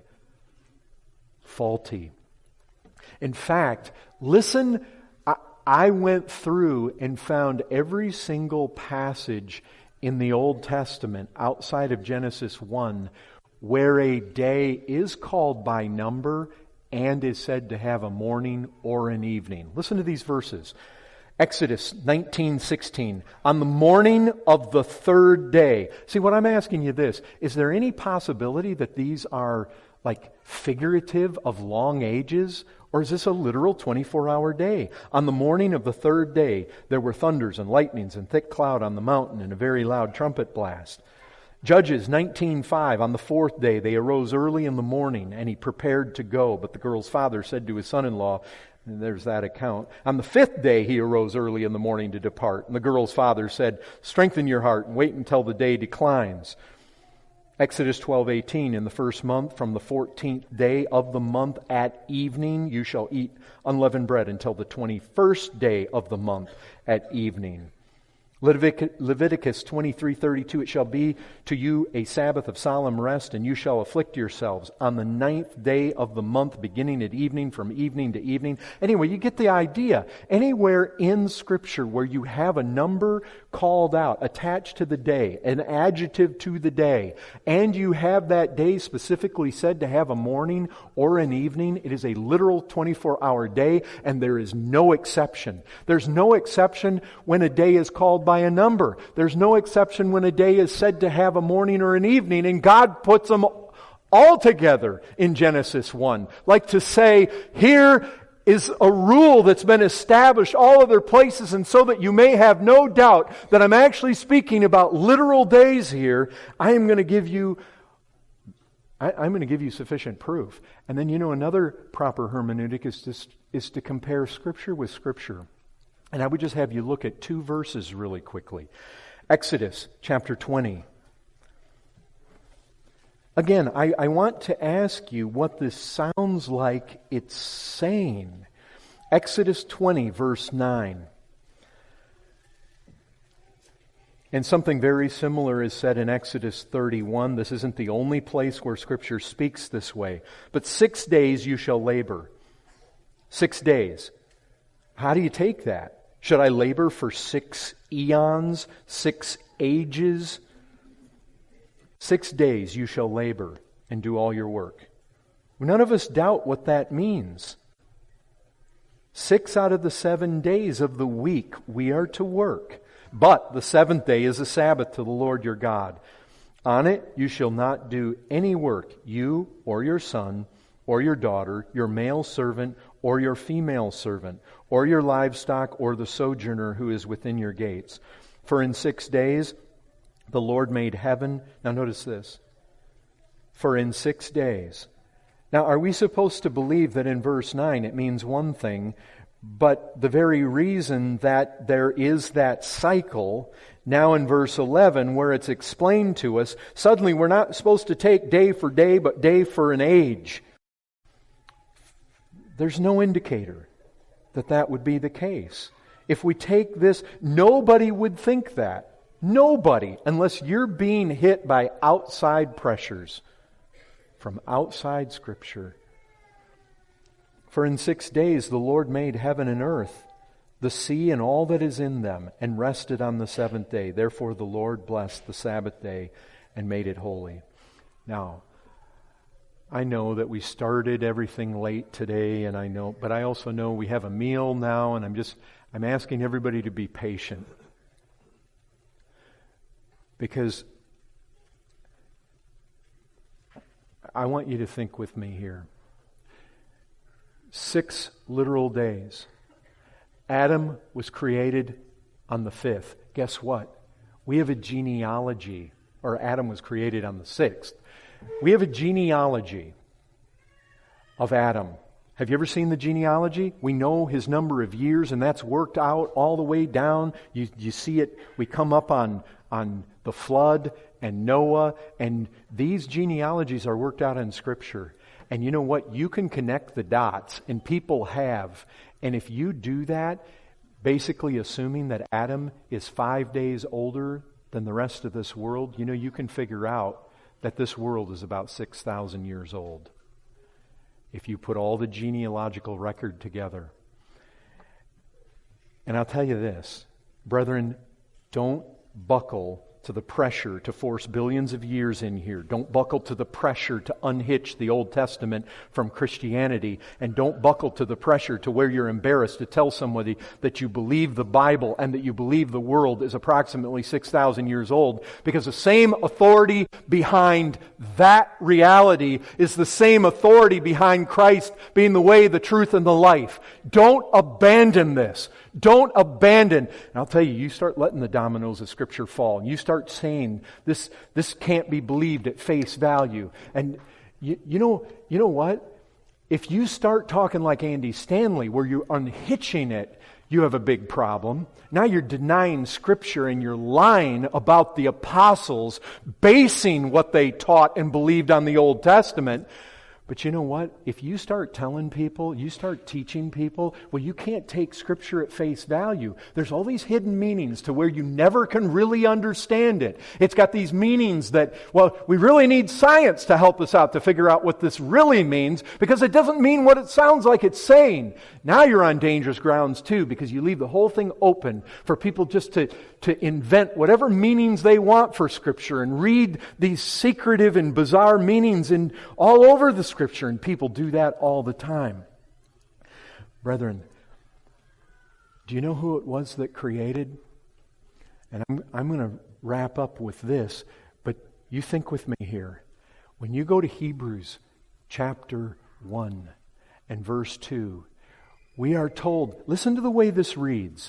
Faulty. In fact, listen, I went through and found every single passage in the Old Testament outside of Genesis 1 where a day is called by number and is said to have a morning or an evening. Listen to these verses. Exodus 19:16. On the morning of the 3rd day. See, what I'm asking you this, is there any possibility that these are like figurative of long ages? Or is this a literal 24-hour day? On the morning of the 3rd day, there were thunders and lightnings and thick cloud on the mountain and a very loud trumpet blast. Judges 19:5, on the 4th day they arose early in the morning, and he prepared to go. But the girl's father said to his son-in-law, and there's that account, on the 5th day he arose early in the morning to depart. And the girl's father said, strengthen your heart and wait until the day declines. Exodus 12:18, in the first month, from the 14th day of the month at evening, you shall eat unleavened bread until the 21st day of the month at evening. Leviticus 23:32, it shall be to you a Sabbath of solemn rest, and you shall afflict yourselves on the 9th day of the month, beginning at evening, from evening to evening. Anyway, you get the idea. Anywhere in Scripture where you have a number called out, attached to the day, an adjective to the day, and you have that day specifically said to have a morning or an evening, it is a literal 24-hour day, and there is no exception. There's no exception when a day is called by a number. There's no exception when a day is said to have a morning or an evening, and God puts them all together in Genesis 1. Like to say, here is a rule that's been established all other places, and so that you may have no doubt that I'm actually speaking about literal days here, I'm going to give you sufficient proof. And then, another proper hermeneutic is to compare Scripture with Scripture. And I would just have you look at 2 verses really quickly. Exodus chapter 20. Again, I want to ask you what this sounds like it's saying. Exodus 20, verse 9. And something very similar is said in Exodus 31. This isn't the only place where Scripture speaks this way. But 6 days you shall labor. 6 days. How do you take that? Should I labor for 6 eons, 6 ages? 6 days you shall labor and do all your work. None of us doubt what that means. 6 out of the 7 days of the week we are to work. But the 7th day is a Sabbath to the Lord your God. On it you shall not do any work, you or your son or your daughter, your male servant or your female servant, or your livestock, or the sojourner who is within your gates. For in 6 days the Lord made heaven. Now notice this. For in 6 days. Now are we supposed to believe that in verse 9 it means one thing, but the very reason that there is that cycle, now in verse 11 where it's explained to us, suddenly we're not supposed to take day for day, but day for an age. There's no indicator that that would be the case. If we take this, nobody would think that. Nobody, unless you're being hit by outside pressures from outside Scripture. For in 6 days the Lord made heaven and earth, the sea and all that is in them, and rested on the seventh day. Therefore the Lord blessed the Sabbath day and made it holy. Now, I know that we started everything late today, but I also know we have a meal now, and I'm asking everybody to be patient. Because I want you to think with me here. 6 literal days. Adam was created on the 5th. Guess what? We have a genealogy, or Adam was created on the 6th. We have a genealogy of Adam. Have you ever seen the genealogy? We know his number of years, and that's worked out all the way down. You see it. We come up on the flood and Noah, and these genealogies are worked out in Scripture. And you know what? You can connect the dots, and people have. And if you do that, basically assuming that Adam is 5 days older than the rest of this world, you can figure out that this world is about 6,000 years old. If you put all the genealogical record together. And I'll tell you this, brethren, don't buckle to the pressure to force billions of years in here. Don't buckle to the pressure to unhitch the Old Testament from Christianity. And don't buckle to the pressure to where you're embarrassed to tell somebody that you believe the Bible and that you believe the world is approximately 6,000 years old. Because the same authority behind that reality is the same authority behind Christ being the way, the truth, and the life. Don't abandon this. Don't abandon. And I'll tell you, you start letting the dominoes of Scripture fall. And you start saying, this can't be believed at face value. And you know what? If you start talking like Andy Stanley, where you're unhitching it, you have a big problem. Now you're denying Scripture and you're lying about the apostles, basing what they taught and believed on the Old Testament. But you know what? If you start telling people, you start teaching people, well, you can't take Scripture at face value. There's all these hidden meanings to where you never can really understand it. It's got these meanings that, well, we really need science to help us out to figure out what this really means, because it doesn't mean what it sounds like it's saying. Now you're on dangerous grounds too, because you leave the whole thing open for people just to invent whatever meanings they want for Scripture and read these secretive and bizarre meanings in all over the Scripture, and people do that all the time. Brethren, do you know who it was that created? And I'm going to wrap up with this, but you think with me here. When you go to Hebrews chapter 1 and verse 2, we are told, listen to the way this reads.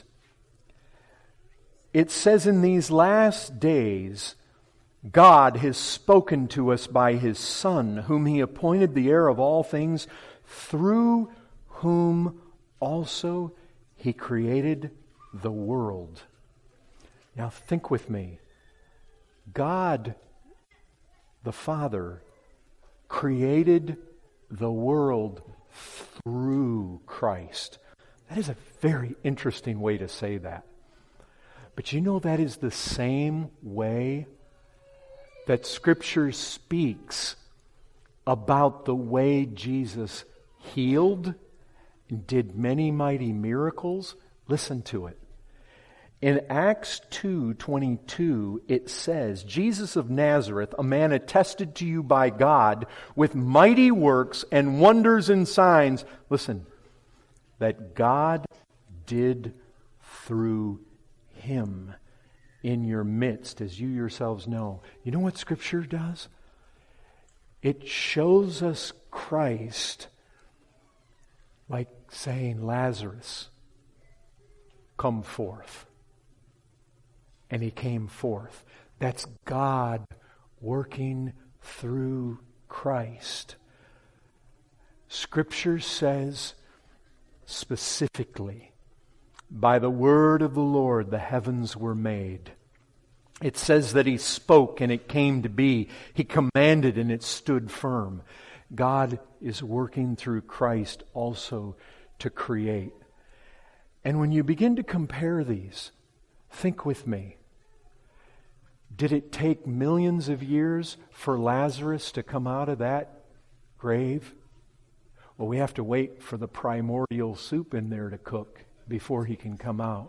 It says, in these last days, God has spoken to us by His Son, whom He appointed the heir of all things, through whom also He created the world. Now think with me. God, the Father, created the world through Christ. That is a very interesting way to say that. But you know that is the same way that Scripture speaks about the way Jesus healed and did many mighty miracles. Listen to it. In Acts 2:22, it says, Jesus of Nazareth, a man attested to you by God with mighty works and wonders and signs, listen, that God did through Him in your midst, as you yourselves know. You know what Scripture does? It shows us Christ like saying, Lazarus, come forth. And he came forth. That's God working through Christ. Scripture says specifically, by the word of the Lord the heavens were made. It says that He spoke and it came to be. He commanded and it stood firm. God is working through Christ also to create. And when you begin to compare these, think with me. Did it take millions of years for Lazarus to come out of that grave? Well, we have to wait for the primordial soup in there to cook before he can come out.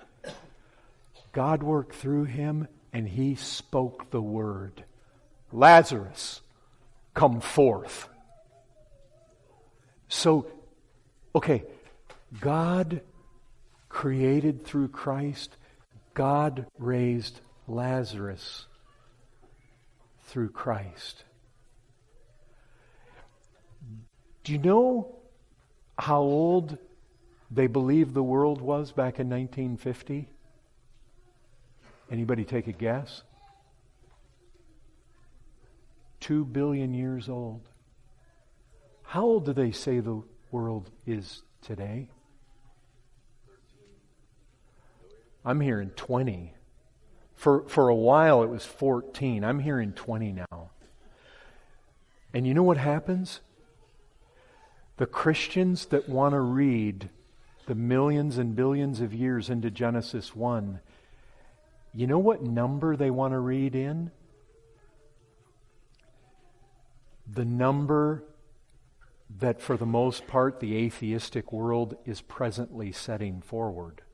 God worked through him, and he spoke the word. Lazarus, come forth. So, okay, God created through Christ. God raised Lazarus through Christ. Do you know how old they believed the world was back in 1950? Anybody take a guess? 2 billion years old. How old do they say the world is today? I'm hearing 20. For a while it was 14. I'm hearing 20 now. And you know what happens? The Christians that want to read the millions and billions of years into Genesis 1, you know what number they want to read in? The number that for the most part the atheistic world is presently setting forward.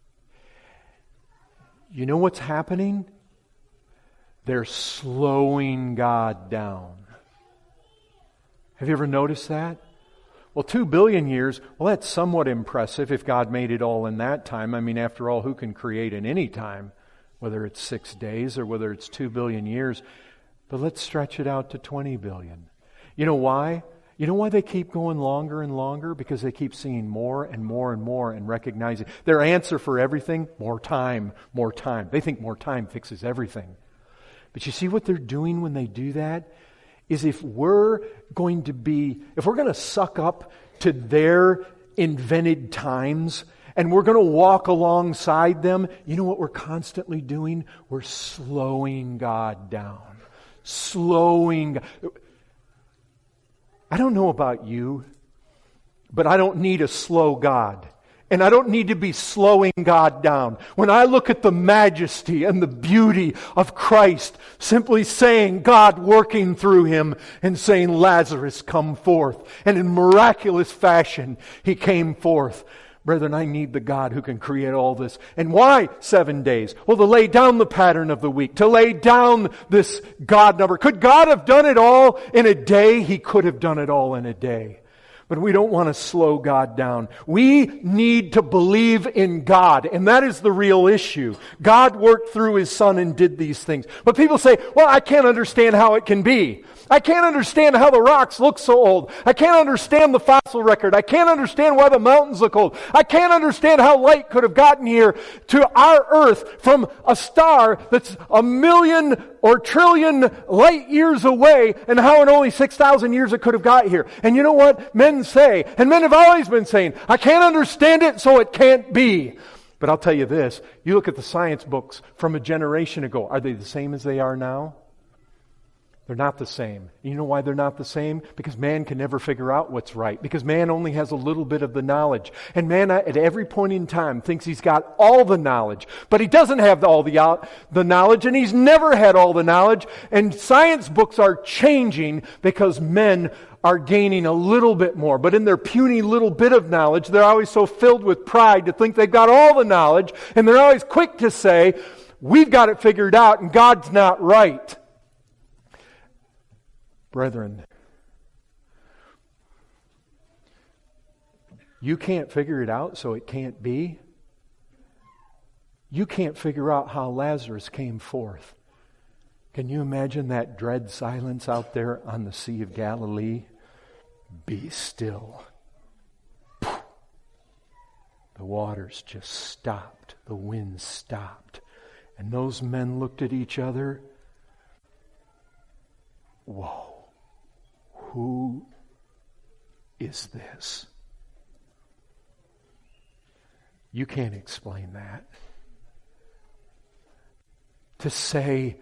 You know what's happening? They're slowing God down. Have you ever noticed that? Well, 2 billion years, well, that's somewhat impressive if God made it all in that time. I mean, after all, who can create in any time, whether it's 6 days or whether it's 2 billion years? But let's stretch it out to 20 billion. You know why? You know why they keep going longer and longer? Because they keep seeing more and more and more and recognizing their answer for everything, more time, more time. They think more time fixes everything. But you see what they're doing when they do that? Is if we're going to suck up to their invented times and we're going to walk alongside them, you know what we're constantly doing? We're slowing God down. I don't know about you, but I don't need a slow God. And I don't need to be slowing God down. When I look at the majesty and the beauty of Christ, simply saying God working through him and saying, Lazarus, come forth. And in miraculous fashion, he came forth. Brethren, I need the God who can create all this. And why 7 days? Well, to lay down the pattern of the week, to lay down this God number. Could God have done it all in a day? He could have done it all in a day. But we don't want to slow God down. We need to believe in God, and that is the real issue. God worked through his Son and did these things. But people say, well, I can't understand how it can be. I can't understand how the rocks look so old. I can't understand the fossil record. I can't understand why the mountains look old. I can't understand how light could have gotten here to our earth from a star that's 1 million or trillion light years away, and how in only 6,000 years it could have got here. And you know what? Men say, and men have always been saying, I can't understand it, so it can't be. But I'll tell you this, you look at the science books from a generation ago, are they the same as they are now? They're not the same. You know why they're not the same? Because man can never figure out what's right. Because man only has a little bit of the knowledge. And man at every point in time thinks he's got all the knowledge. But he doesn't have all the knowledge, and he's never had all the knowledge. And science books are changing because men are gaining a little bit more. But in their puny little bit of knowledge, they're always so filled with pride to think they've got all the knowledge. And they're always quick to say, we've got it figured out and God's not right. Brethren, you can't figure it out, so it can't be. You can't figure out how Lazarus came forth. Can you imagine that dread silence out there on the Sea of Galilee? Be still. The waters just stopped. The wind stopped. And those men looked at each other. Whoa. Who is this? You can't explain that. To say,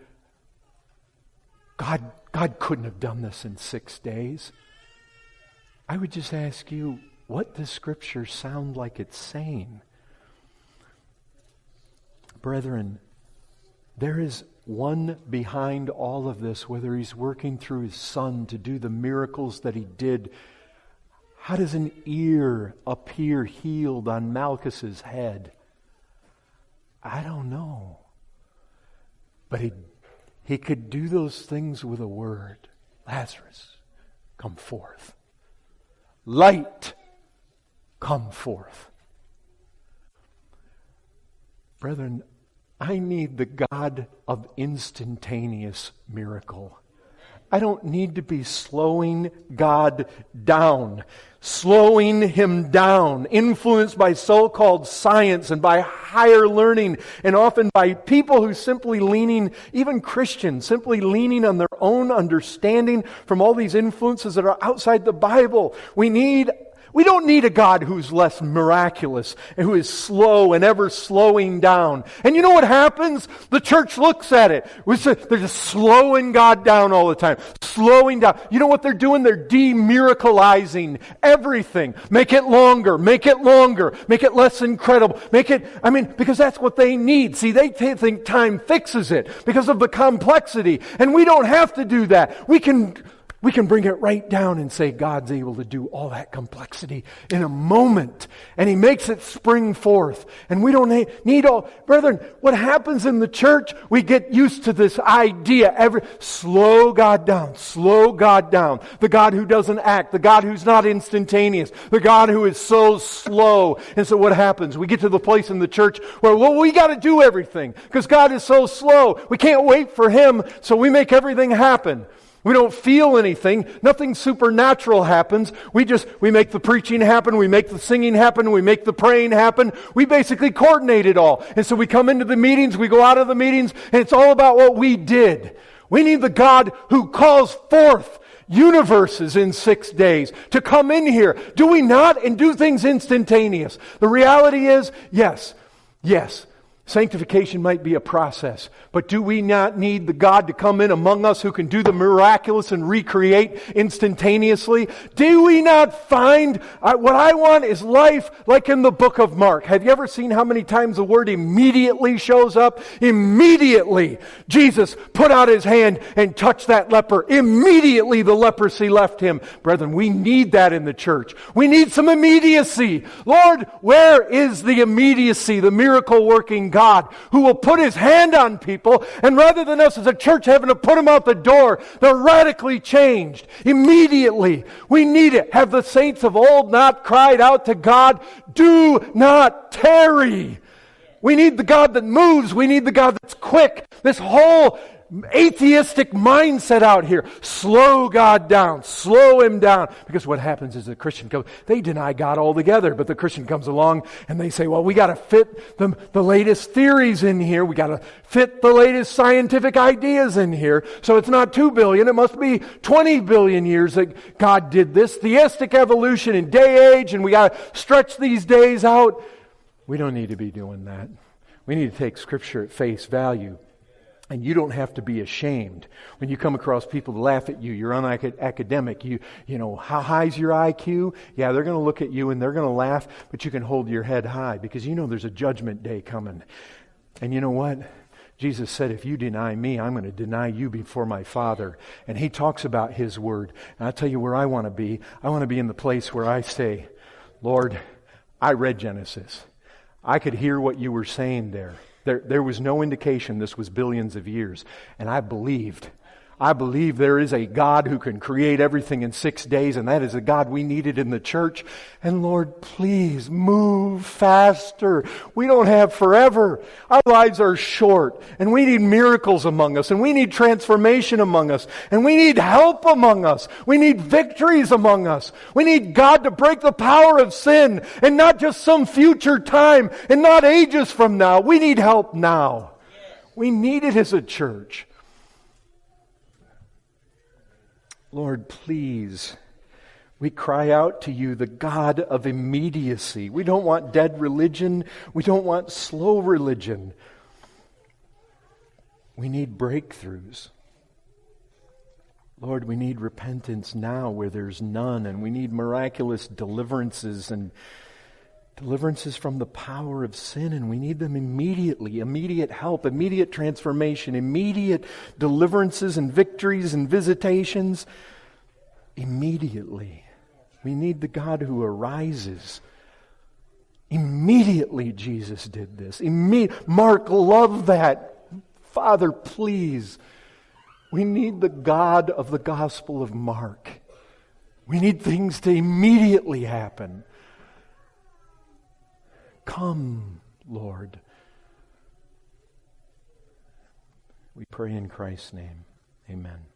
God couldn't have done this in 6 days. I would just ask you, what does Scripture sound like it's saying? Brethren, there is one behind all of this, whether he's working through his Son to do the miracles that he did. How does an ear appear healed on Malchus's head? I don't know. But he could do those things with a word. Lazarus, come forth. Light, come forth. Brethren, I need the God of instantaneous miracle. I don't need to be slowing God down, slowing Him down, influenced by so-called science and by higher learning, and often by people who simply leaning, even Christians, simply leaning on their own understanding from all these influences that are outside the Bible. We don't need a God who's less miraculous and who is slow and ever slowing down. And you know what happens? The church looks at it. They're just slowing God down all the time. Slowing down. You know what they're doing? They're demiracleizing everything. Make it longer. Make it longer. Make it less incredible. Because that's what they need. See, they think time fixes it because of the complexity. And we don't have to do that. We can bring it right down and say God's able to do all that complexity in a moment. And He makes it spring forth. And we don't need all... Brethren, what happens in the church, we get used to this idea. Slow God down. Slow God down. The God who doesn't act. The God who's not instantaneous. The God who is so slow. And so what happens? We get to the place in the church where, we got to do everything because God is so slow. We can't wait for Him, so we make everything happen. We don't feel anything. Nothing supernatural happens. We make the preaching happen. We make the singing happen. We make the praying happen. We basically coordinate it all. And so we come into the meetings, we go out of the meetings, and it's all about what we did. We need the God who calls forth universes in 6 days to come in here. Do we not? And do things instantaneous. The reality is, yes. Sanctification might be a process, but do we not need the God to come in among us who can do the miraculous and recreate instantaneously? Do we not find, what I want is life like in the book of Mark. Have you ever seen how many times the word immediately shows up? Immediately, Jesus put out His hand and touched that leper. Immediately the leprosy left him. Brethren, we need that in the church. We need some immediacy. Lord, where is the immediacy, the miracle working God who will put His hand on people, and rather than us as a church having to put them out the door, they're radically changed immediately. We need it. Have the saints of old not cried out to God, do not tarry? We need the God that moves. We need the God that's quick. This whole atheistic mindset out here. Slow God down. Slow Him down. Because what happens is the Christian comes, they deny God altogether, but the Christian comes along and they say, we got to fit the latest theories in here. We got to fit the latest scientific ideas in here. So it's not 2 billion. It must be 20 billion years that God did this. Theistic evolution in day age, and we got to stretch these days out. We don't need to be doing that. We need to take Scripture at face value. And you don't have to be ashamed when you come across people to laugh at you. You're unacademic. You know, how high's your IQ? Yeah, they're going to look at you and they're going to laugh, but you can hold your head high because you know there's a judgment day coming. And you know what? Jesus said, if you deny me, I'm going to deny you before my Father. And He talks about His Word. And I'll tell you where I want to be. I want to be in the place where I say, Lord, I read Genesis. I could hear what you were saying there. There was no indication this was billions of years. And I believed. I believe there is a God who can create everything in 6 days, and that is a God we needed in the church. And Lord, please move faster. We don't have forever. Our lives are short, and we need miracles among us, and we need transformation among us, and we need help among us. We need victories among us. We need God to break the power of sin, and not just some future time, and not ages from now. We need help now. We need it as a church. Lord, please, we cry out to you, the God of immediacy. We don't want dead religion. We don't want slow religion. We need breakthroughs. Lord, we need repentance now where there's none, and we need miraculous deliverances and deliverances from the power of sin, and we need them immediately. Immediate help, immediate transformation, immediate deliverances and victories and visitations. Immediately. We need the God who arises. Immediately Jesus did this. Mark, love that. Father, please. We need the God of the Gospel of Mark. We need things to immediately happen. Come, Lord. We pray in Christ's name. Amen.